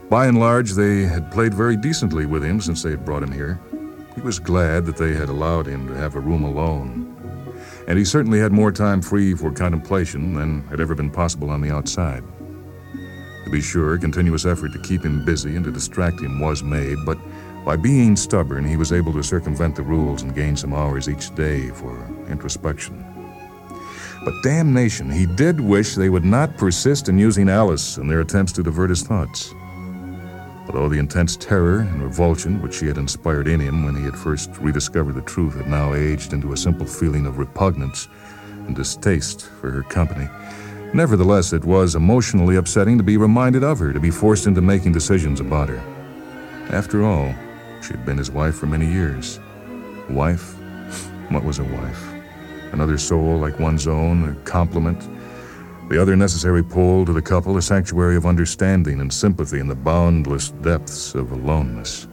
By and large, they had played very decently with him since they had brought him here. He was glad that they had allowed him to have a room alone. And he certainly had more time free for contemplation than had ever been possible on the outside. To be sure, continuous effort to keep him busy and to distract him was made, but by being stubborn, he was able to circumvent the rules and gain some hours each day for introspection. But damnation, he did wish they would not persist in using Alice in their attempts to divert his thoughts. Although the intense terror and revulsion which she had inspired in him when he had first rediscovered the truth had now aged into a simple feeling of repugnance and distaste for her company, nevertheless it was emotionally upsetting to be reminded of her, to be forced into making decisions about her. After all, she had been his wife for many years. Wife? What was a wife? Another soul like one's own, a complement, the other necessary pole to the couple, a sanctuary of understanding and sympathy in the boundless depths of aloneness.